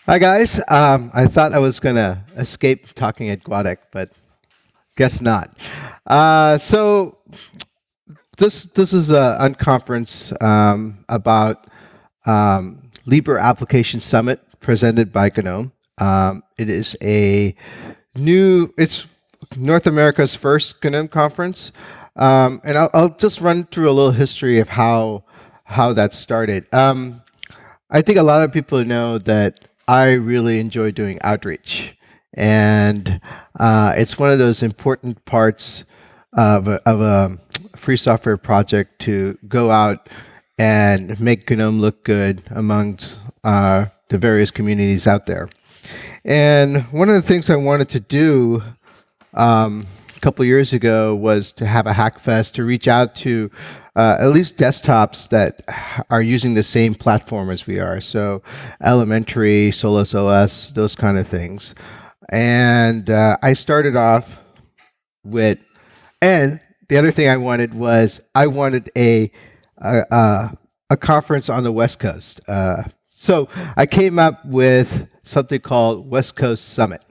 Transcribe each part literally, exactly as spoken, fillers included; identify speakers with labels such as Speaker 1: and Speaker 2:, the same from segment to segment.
Speaker 1: Hi guys. Um, I thought I was gonna escape talking at Guadec, but guess not. Uh, so this this is a unconference um, about um, Libre Application Summit presented by GNOME. Um, it is a new. It's North America's first GNOME conference, um, and I'll, I'll just run through a little history of how how that started. Um, I think a lot of people know that I really enjoy doing outreach. And uh, it's one of those important parts of a, of a free software project to go out and make GNOME look good amongst uh, the various communities out there. And one of the things I wanted to do um, a couple years ago was to have a Hackfest to reach out to uh, at least desktops that are using the same platform as we are. So Elementary, Solus O S, those kind of things. And uh, I started off with, and the other thing I wanted was I wanted a a, a, a conference on the West Coast. Uh, so I came up with something called West Coast Summit.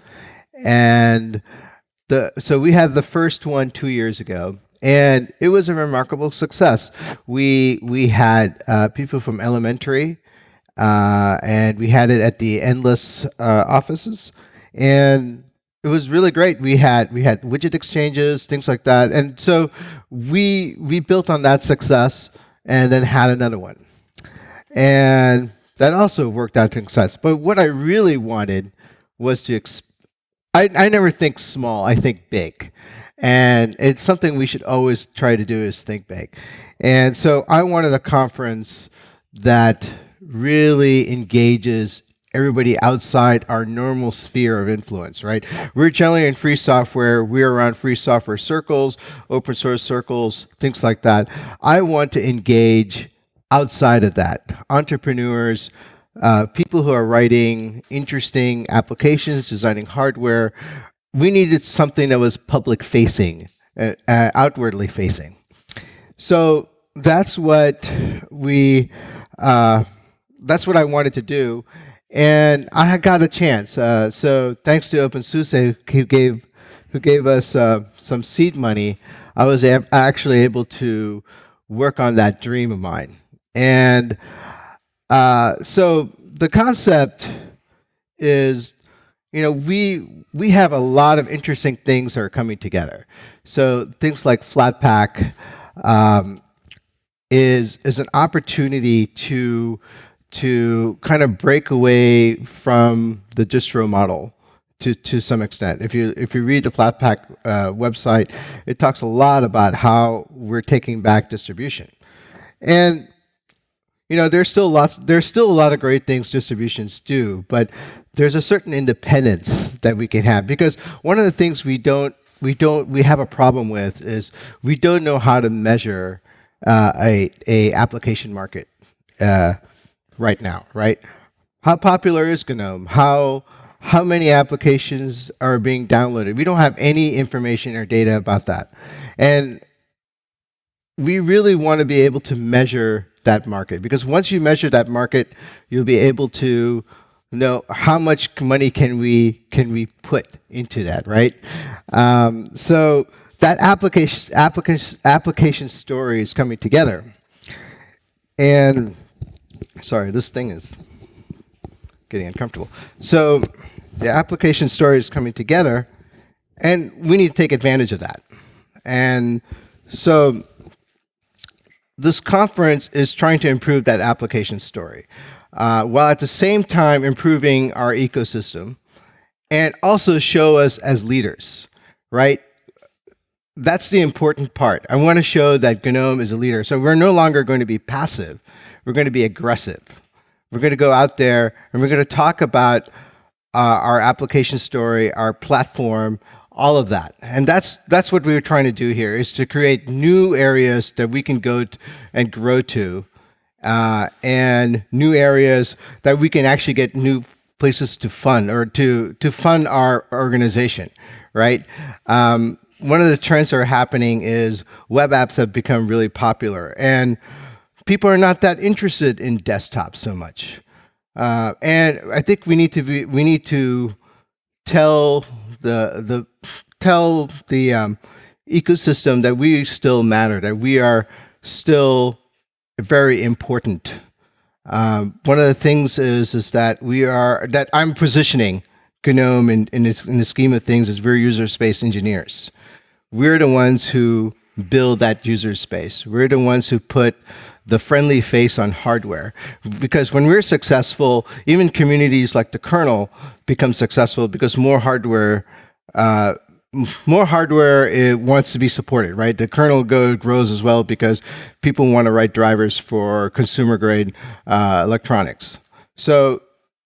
Speaker 1: And the so we had the first one two years ago. And it was a remarkable success. We we had uh, people from Elementary, uh, and we had it at the Endless uh, offices, and it was really great. We had we had widget exchanges, things like that, and so we we built on that success, and then had another one, and that also worked out to success. But what I really wanted was to. Exp- I I never think small. I think big. And it's something we should always try to do is think big. And so I wanted a conference that really engages everybody outside our normal sphere of influence, right? We're generally in free software. We're around free software circles, open source circles, things like that. I want to engage outside of that. Entrepreneurs, uh, people who are writing interesting applications, designing hardware. We needed something that was public facing, uh, uh, outwardly facing. So that's what we, uh, that's what I wanted to do, and I got a chance. Uh, so thanks to OpenSUSE, who gave, who gave us uh, some seed money, I was a- actually able to work on that dream of mine. And uh, so the concept is, you know, we we have a lot of interesting things that are coming together. So things like Flatpak um, is is an opportunity to to kind of break away from the distro model to to some extent. If you if you read the Flatpak uh, website, it talks a lot about how we're taking back distribution, and you know, there's still lots, there's still a lot of great things distributions do, but there's a certain independence that we can have, because one of the things we don't, we don't, we have a problem with is we don't know how to measure uh, a a application market uh, right now, right? How popular is GNOME? How how many applications are being downloaded? We don't have any information or data about that, and we really want to be able to measure that market, because once you measure that market, you'll be able to know how much money can we can we put into that, right? Um, so that application application application story is coming together, and sorry, this thing is getting uncomfortable. So the application story is coming together, and we need to take advantage of that, and so this conference is trying to improve that application story, uh, while at the same time improving our ecosystem, and also show us as leaders, right? That's the important part. I want to show that GNOME is a leader. So we're no longer going to be passive. We're going to be aggressive. We're going to go out there and we're going to talk about uh, our application story, our platform, all of that. And that's that's what we were trying to do here, is to create new areas that we can go t- and grow to, uh, and new areas that we can actually get new places to fund, or to to fund our organization, right? Um, one of the trends that are happening is web apps have become really popular, and people are not that interested in desktop so much. Uh, and I think we need to be, we need to tell the the tell the um, ecosystem that we still matter, that we are still very important. Um, one of the things is is that we are that I'm positioning GNOME in in, its, in the scheme of things as we're user space engineers. We're the ones who build that user space. We're the ones who put the friendly face on hardware. Because when we're successful, even communities like the kernel become successful because more hardware, uh, more hardware it wants to be supported, right? The kernel go, grows as well because people want to write drivers for consumer grade uh, electronics. So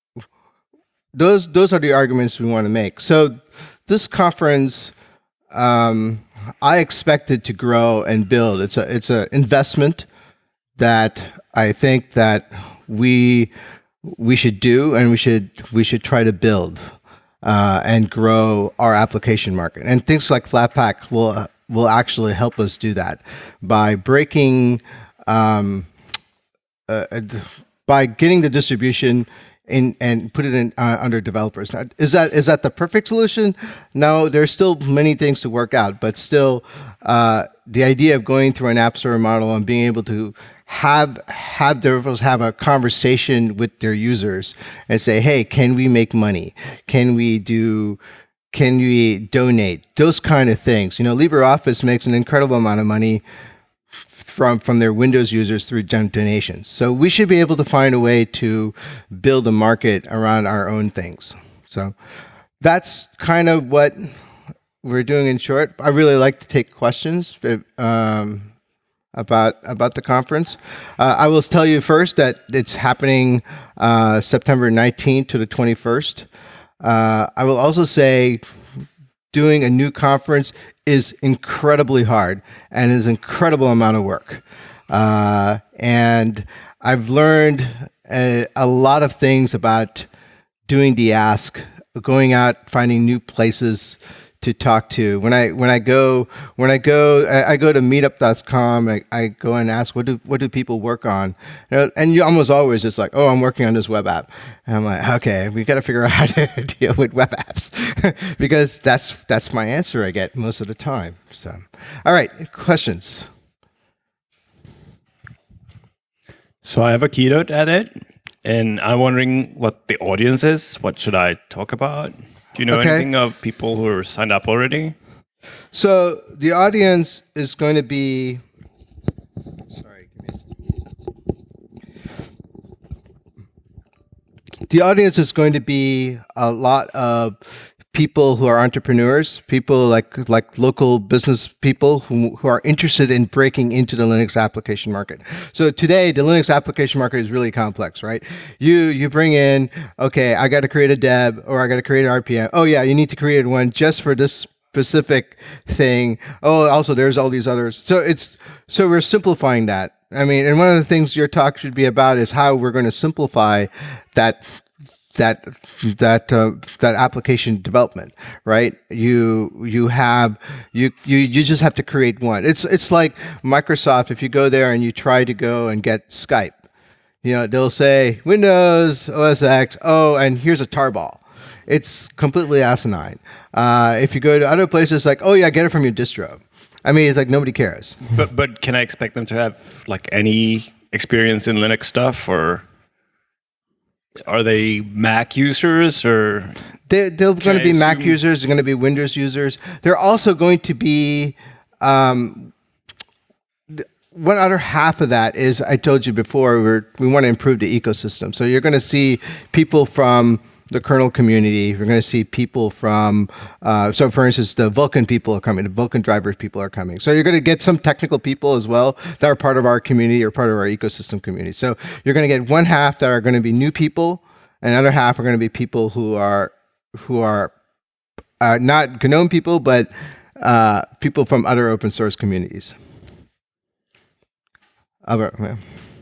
Speaker 1: those those are the arguments we want to make. So this conference, um, I expect it to grow and build. It's a it's an investment that I think that we we should do, and we should we should try to build uh, and grow our application market. And things like Flatpak will will actually help us do that by breaking um, uh, by getting the distribution in and put it in uh, under developers. Now, is that is that the perfect solution? No, there's still many things to work out, but still, uh, the idea of going through an app store model and being able to have have developers have a conversation with their users and say, hey, can we make money? Can we do? Can we donate? Those kind of things. You know, LibreOffice makes an incredible amount of money from from their Windows users through donations. So we should be able to find a way to build a market around our own things. So that's kind of what we're doing in short. I really like to take questions um, about about the conference. Uh, I will tell you first that it's happening uh, September nineteenth to the twenty-first. Uh, I will also say doing a new conference is incredibly hard and is an incredible amount of work. Uh, and I've learned a, a lot of things about doing the ask, going out, finding new places to talk to. When I when I go when I go I, I go to meetup dot com, I, I go and ask what do what do people work on, you know, and you almost always just like, oh, I'm working on this web app, and I'm like, okay, we got to figure out how to deal with web apps because that's that's my answer I get most of the time. So, all right, questions.
Speaker 2: So I have a keynote at it, and I'm wondering what the audience is. What should I talk about? Do you know okay. anything of people who are signed up already?
Speaker 1: So the audience is going to be, sorry, give me a second. The audience is going to be a lot of people who are entrepreneurs, people like like local business people who, who are interested in breaking into the Linux application market. So today, the Linux application market is really complex, right? You you bring in, okay, I got to create a deb or I got to create an R P M. Oh yeah, you need to create one just for this specific thing. Oh, also there's all these others. So it's so we're simplifying that. I mean, and one of the things your talk should be about is how we're going to simplify that that that uh, that application development, right? You you have you you you just have to create one. It's it's like Microsoft. If you go there and you try to go and get Skype, you know they'll say Windows O S X. Oh, and here's a tarball. It's completely asinine. Uh, if you go to other places, like, oh yeah, get it from your distro. I mean, it's like nobody cares.
Speaker 2: But but can I expect them to have like any experience in Linux stuff, or are they Mac users, or
Speaker 1: they, they're going to be Mac users? They're going to be Windows users. They're also going to be um, one other half of that is I told you before we're, we want to improve the ecosystem. So you're going to see people from the kernel community. You're going to see people from, uh, so for instance, the Vulkan people are coming, the Vulkan drivers people are coming. So you're going to get some technical people as well that are part of our community or part of our ecosystem community. So you're going to get one half that are going to be new people, and the other half are going to be people who are, who are uh, not GNOME people, but uh, people from other open source communities. Albert, yeah.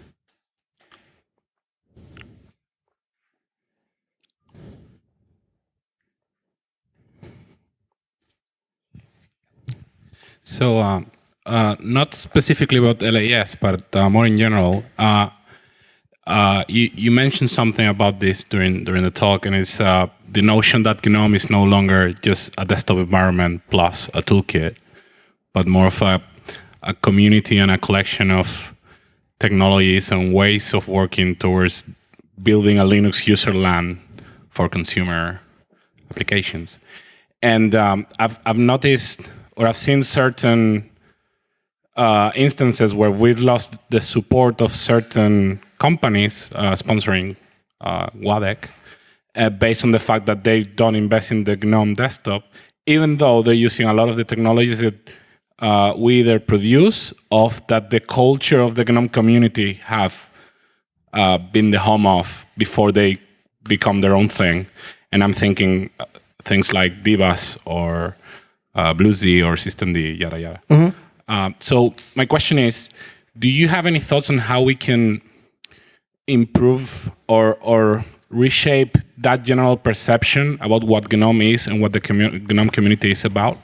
Speaker 3: So, uh, uh, not specifically about L A S, but uh, more in general, uh, uh, you, you mentioned something about this during during the talk, and it's uh, the notion that GNOME is no longer just a desktop environment plus a toolkit, but more of a, a community and a collection of technologies and ways of working towards building a Linux userland for consumer applications. And um, I've, I've noticed, or I've seen certain uh, instances where we've lost the support of certain companies uh, sponsoring uh, Guadec uh, based on the fact that they don't invest in the GNOME desktop, even though they're using a lot of the technologies that uh, we either produce or that the culture of the GNOME community have uh, been the home of before they become their own thing. And I'm thinking things like DBus or uh, BlueZ or Systemd, yada, yada. Mm-hmm. uh, so my question is, do you have any thoughts on how we can improve or, or reshape that general perception about what GNOME is and what the commu- GNOME community is about?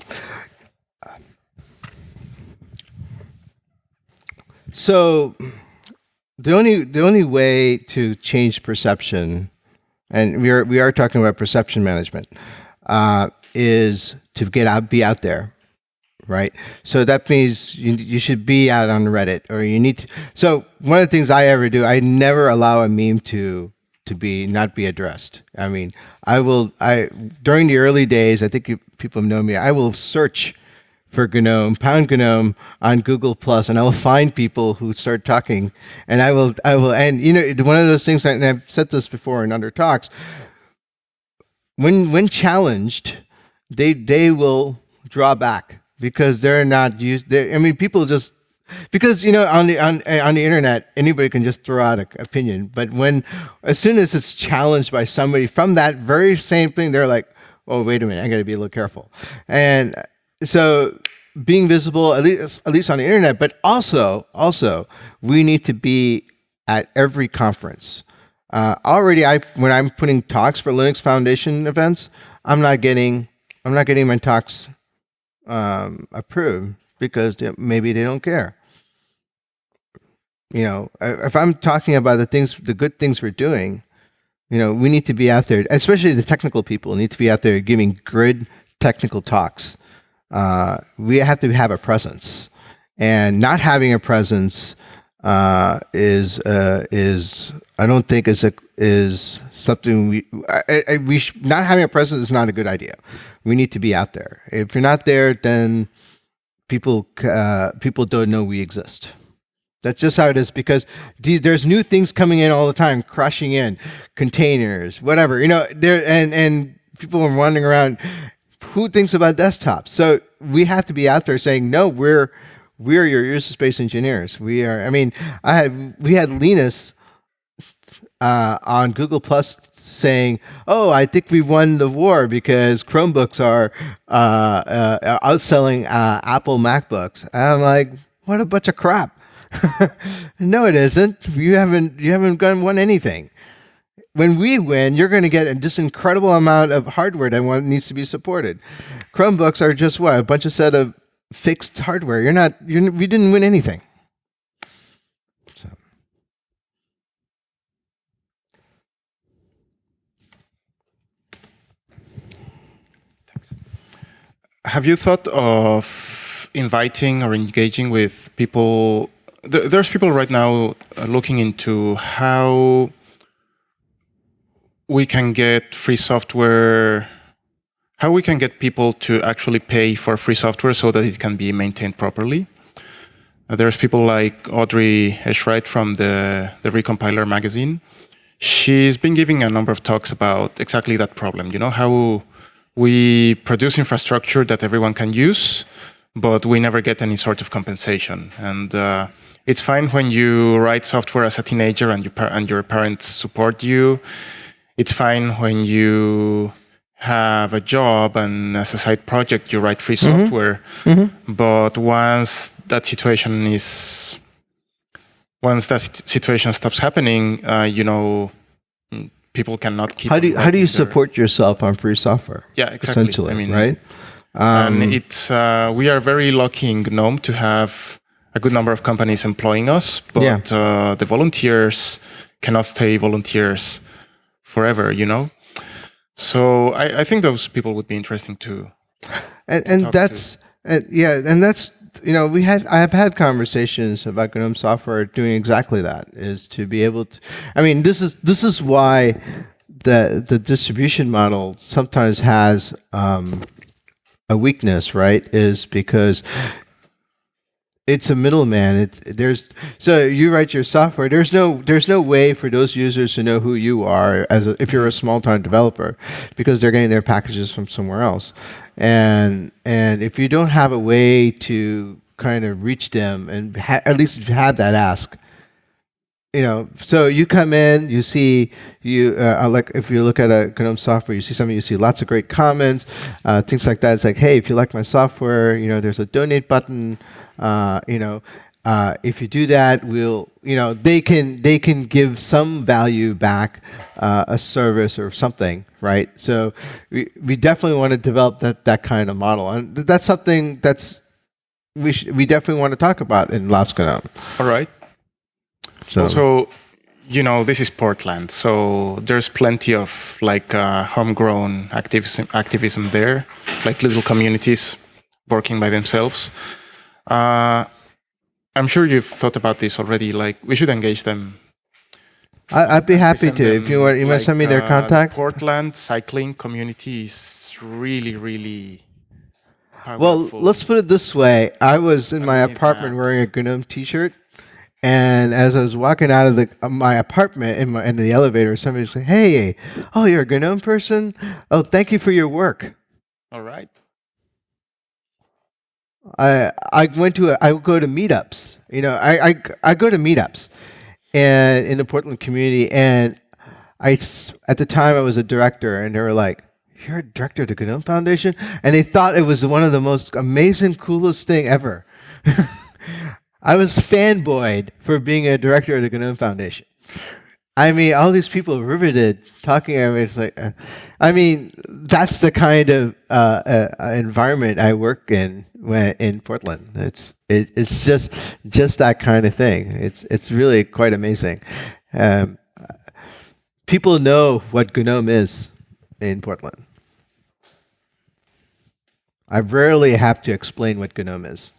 Speaker 1: So the only the only way to change perception, and we are we are talking about perception management, uh, is to get out, be out there, right? So that means you you should be out on Reddit, or you need to. So one of the things I ever do, I never allow a meme to to be not be addressed. I mean, I will I during the early days, I think you, people know me. I will search for GNOME, pound GNOME on Google Plus, and I will find people who start talking, and I will, I will, and you know, one of those things, and I've said this before in other talks, when when challenged, they they will draw back because they're not used. They're, I mean, people just because you know on the on on the internet, anybody can just throw out an opinion, but when as soon as it's challenged by somebody from that very same thing, they're like, oh, wait a minute, I got to be a little careful, and so being visible, at least, at least on the internet, but also, also, we need to be at every conference. Uh, already, I when I'm putting talks for Linux Foundation events, I'm not getting, I'm not getting my talks um, approved because they, maybe they don't care. You know, if I'm talking about the things, the good things we're doing, you know, we need to be out there, especially the technical people need to be out there giving good technical talks. Uh, we have to have a presence, and not having a presence uh, is uh, is I don't think is a is something we I, I, we sh- not having a presence is not a good idea. We need to be out there. If you're not there, then people uh, people don't know we exist. That's just how it is, because these, there's new things coming in all the time, crashing in, containers, whatever, you know. There and and people are wandering around. Who thinks about desktops? So we have to be out there saying, no, we're we're your user space engineers. We are. I mean, I had we had Linus uh, on Google Plus saying, "Oh, I think we won the war because Chromebooks are uh, uh, outselling uh, Apple MacBooks." And I'm like, what a bunch of crap! No, it isn't. You haven't you haven't won anything. When we win, you're going to get this incredible amount of hardware that one needs to be supported. Chromebooks are just what, a bunch of set of fixed hardware. You're not. You're, we didn't win anything. So.
Speaker 4: Thanks. Have you thought of inviting or engaging with people? There's people right now looking into how we can get free software, how we can get people to actually pay for free software so that it can be maintained properly. Uh, there's people like Audrey Eschright from the, the Recompiler magazine. She's been giving a number of talks about exactly that problem, you know, how we produce infrastructure that everyone can use, but we never get any sort of compensation. And uh, it's fine when you write software as a teenager and, you par- and your parents support you. It's fine when you have a job and as a side project you write free mm-hmm. software. Mm-hmm. But once that situation is, once that situation stops happening, uh, you know, people cannot keep.
Speaker 1: How do you, how do you support yourself on free software?
Speaker 4: Yeah, exactly.
Speaker 1: Essentially,
Speaker 4: I mean,
Speaker 1: right? Um,
Speaker 4: and it's uh, we are very lucky in GNOME to have a good number of companies employing us, but yeah. uh, the volunteers cannot stay volunteers forever, you know? So I, I think those people would be interesting to.
Speaker 1: And, and
Speaker 4: talk
Speaker 1: that's, and yeah, and that's, you know, we had, I have had conversations about GNOME software doing exactly that, is to be able to, I mean, this is, this is why the, the distribution model sometimes has um, a weakness, right? Is because it's a middleman. It's there's so you write your software. There's no there's no way for those users to know who you are as a, if you're a small time developer, because they're getting their packages from somewhere else, and and if you don't have a way to kind of reach them, and ha- at least if you have that ask, you know, so you come in, you see, you uh, like if you look at a GNOME software, you see something, you see lots of great comments, uh, things like that. It's like, hey, if you like my software, you know, there's a donate button. Uh, you know, uh, if you do that, we'll, you know, they can they can give some value back, uh, a service or something, right? So we we definitely want to develop that that kind of model, and that's something that's we sh- we definitely want to talk about in LAOS GNOME.
Speaker 4: All right.
Speaker 1: So.
Speaker 4: Also, you know, this is Portland, so there's plenty of like uh, homegrown activism, activism there, like little communities working by themselves. Uh, I'm sure you've thought about this already. Like, we should engage them.
Speaker 1: I, I'd be happy
Speaker 4: Send
Speaker 1: to.
Speaker 4: them,
Speaker 1: If you want, you
Speaker 4: like,
Speaker 1: might send me their
Speaker 4: uh,
Speaker 1: contact.
Speaker 4: Portland cycling community is really, really
Speaker 1: Well,
Speaker 4: powerful.
Speaker 1: let's put it this way. I was in
Speaker 4: I
Speaker 1: my
Speaker 4: need
Speaker 1: apartment
Speaker 4: that.
Speaker 1: wearing a GNOME t-shirt, and as I was walking out of the uh, my apartment in my in the elevator, somebody was like, "Hey, oh, you're a GNOME person? Oh, thank you for your work."
Speaker 4: All right.
Speaker 1: I I went to a, I would go to meetups. You know, I, I I go to meetups, and in the Portland community, and I s- at the time I was a director, and they were like, "You're a director of the GNOME Foundation," and they thought it was one of the most amazing, coolest thing ever. I was fanboyed for being a director of the GNOME Foundation. I mean, all these people riveted talking at me. It's like, uh, I mean, that's the kind of uh, uh, environment I work in when, in Portland. It's it, it's just just that kind of thing. It's it's really quite amazing. Um, people know what GNOME is in Portland. I rarely have to explain what GNOME is.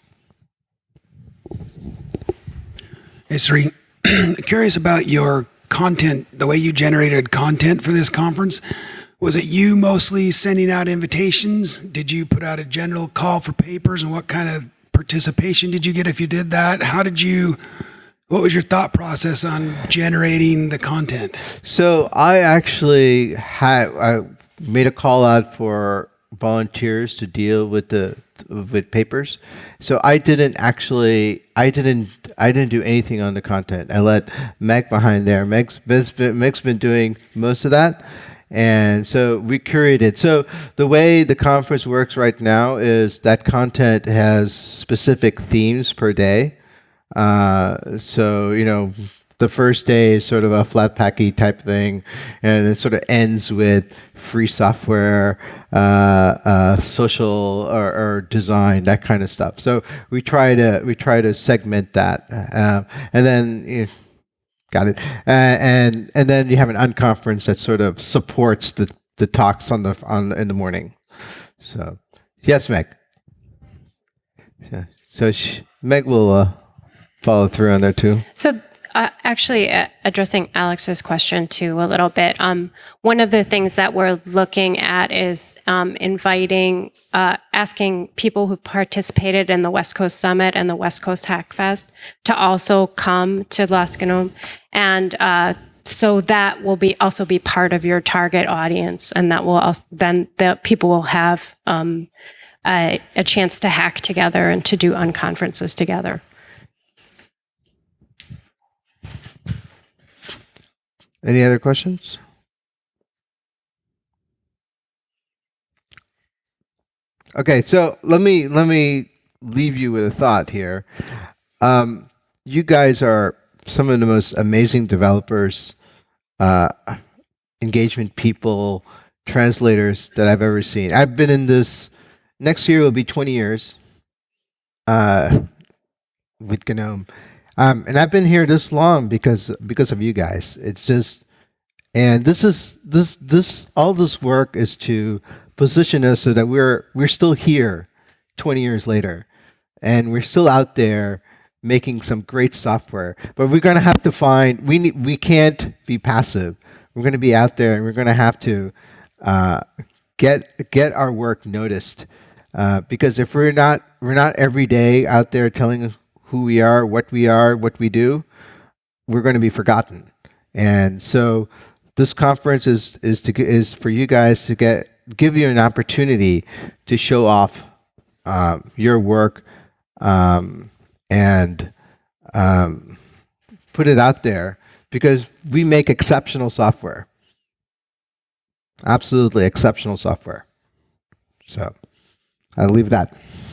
Speaker 5: Hey, Sri, curious about your content, the way you generated content for this conference. Was it you mostly sending out invitations? Did you put out a general call for papers, and what kind of participation did you get if you did that? How did you, what was your thought process on generating the content?
Speaker 1: So I actually had I made a call out for volunteers to deal with the with papers. So I didn't actually I didn't I didn't do anything on the content. I let Meg behind there. Meg's, Meg's been doing most of that. And so we curated. So the way the conference works right now is that content has specific themes per day. Uh, so, you know, the first day is sort of a flat packy type thing, and it sort of ends with free software, uh, uh, social or, or design, that kind of stuff. So we try to we try to segment that, uh, and then you know, got it, uh, and and then you have an unconference that sort of supports the, the talks on the on in the morning. So yes, Meg. So, so she, Meg will uh, follow through on there too.
Speaker 6: So uh, actually uh, addressing Alex's question too a little bit, um, one of the things that we're looking at is um, inviting, uh, asking people who participated in the West Coast Summit and the West Coast Hackfest to also come to LAOS GNOME, and uh, so that will be also be part of your target audience, and that will also, then the people will have um, a, a chance to hack together and to do unconferences together.
Speaker 1: Any other questions? Okay, so let me let me leave you with a thought here. Um, you guys are some of the most amazing developers, uh, engagement people, translators that I've ever seen. I've been in this. Next year will be twenty years uh, with GNOME. Um, and I've been here this long because because of you guys. It's just, and this is this this all this work is to position us so that we're we're still here, twenty years later, and we're still out there making some great software. But we're going to have to find we need, we can't be passive. We're going to be out there, and we're going to have to uh, get get our work noticed. Uh, because if we're not we're not every day out there telling who we are, what we are, what we do, we're going to be forgotten. And so this conference is is to is for you guys to get give you an opportunity to show off um, your work um, and um, put it out there, because we make exceptional software, absolutely exceptional software. So I'll leave that.